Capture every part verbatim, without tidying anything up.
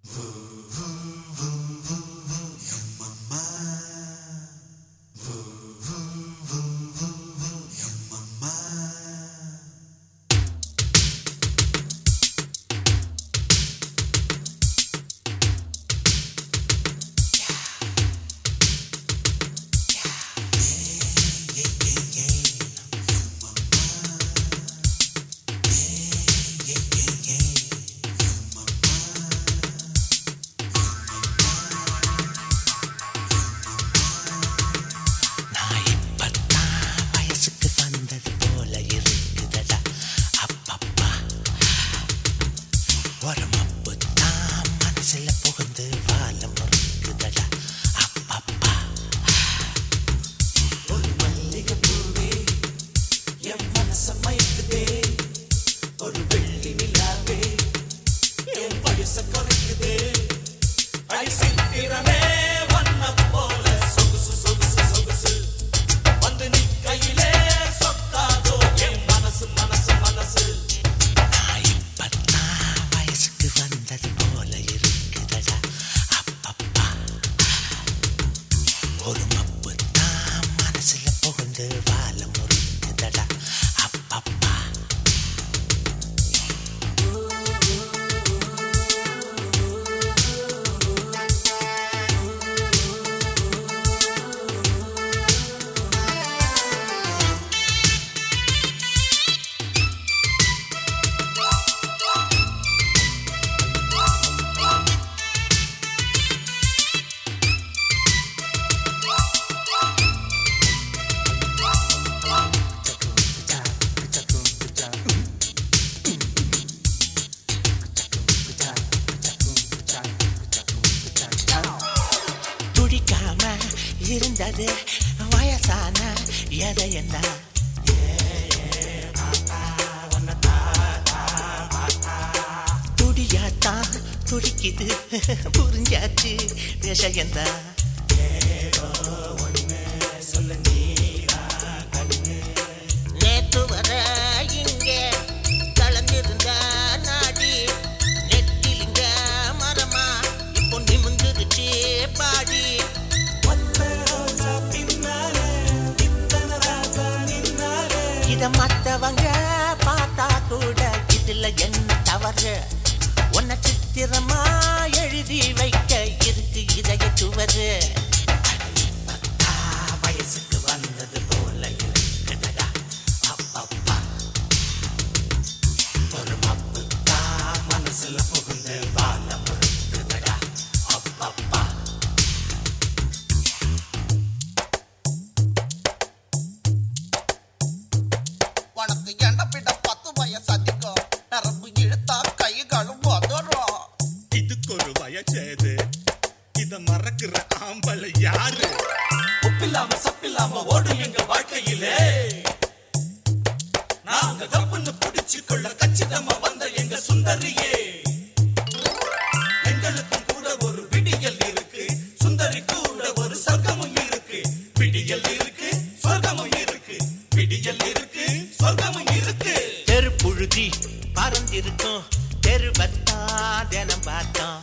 இருந்தது வயசான எதையென்ன துடியாத்தான் துடிக்குது புரிஞ்சாச்சு விஷயந்தான் நேற்று வர இங்கே கலந்திருந்த நாடி நெட்டிலிங்க மரமா இப்போ நிமிந்துருச்சு பாடி இத மத்தவங்க பார்த்தா கூட இதுல என்ன தவறு உன்னை சித்திரமா எழுதி வைக்க இருக்கு இதய சுவரு வயசுக்கு வந்தது போல இருக்குதடா அப்பப்பா ஒரு மப்புக்கா மனசுல புகுந்து வாழ முறுக்குதடா அப்பப்பா உனக்கு என்ன விட பத்து வயசு அதிகம் நரம்பு இழுத்தா கைகளும் உதறும் இதுக்கு ஒரு வயசேது இத மறக்கிற ஆம்பளை யாரு உப்பில்லாம சப்பில்லாம ஓடும் எங்க வாழ்க்கையிலே நாங்க கப்புன்னு பிடிச்சு கொள்ள கச்சிதமா வந்த எங்க சுந்தரியே எங்களுக்கும் கூட ஒரு விடியல் இருக்கு சுந்தரி கூட ஒரு சொர்க்கமும் இருக்கு விடியல் இருக்கு சொர்க்கமும் இருக்கு விடியல் இருக்கு சொர்க்கமும் இருக்கு தெரு புழுதி பறந்திருக்கும் தெருவத்தா தினம் பார்த்தோம்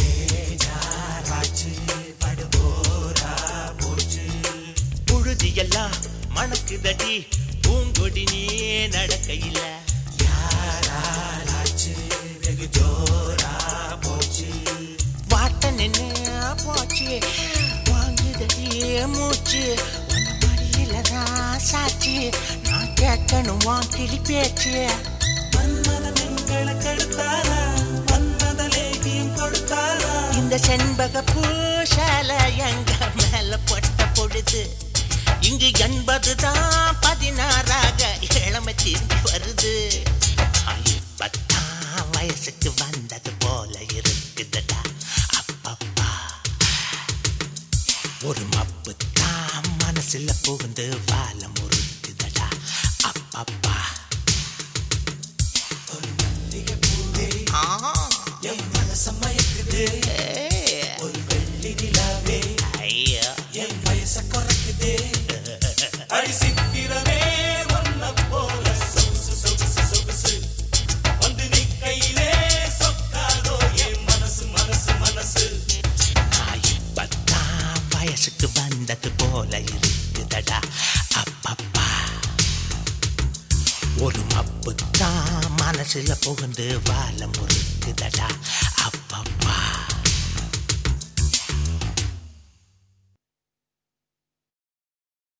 புழுதி எல்லாம் மணக்குதடி பூங்கொடி நீ நடக்கையில வெகு ஜோரா போச்சு வாட்ட நின்னு போச்சு வாங்குதடி மூச்சு உன்ன மடியில தான் சாச்சு நான் கேட்கணும் வான் கிளி பேச்சு இந்த செண்பக பூசால எங்க மேல பொட்ட பொழுது இங்கு எண்பதுதான் பதினாறாக இளமை திரும்பி வருது பத்தாம் வயசுக்கு வந்தது போல இருக்குதுடா அப்பப்பா ஒரு மப்பு தான் மனசுல புகுந்து வாழ முறுக்குதடா அப்பப்பா என் மனச மயக்குது ஒரு வெள்ளி நிலாவே ஐயா என் வயச குறைக்குது அடி சித்திரமே ஒன்ன போல சொகுசு சொகுசு சொகுசு வந்து நீ கையிலே சொக்காதோ என் மனசு மனசு வயசுக்கு வந்தது போல இருக்குதடா அப்பப்பா. ஒரு மப்பு தான் மனசுல புகுந்து வாழ முறுக்குதடா அப்பப்பா.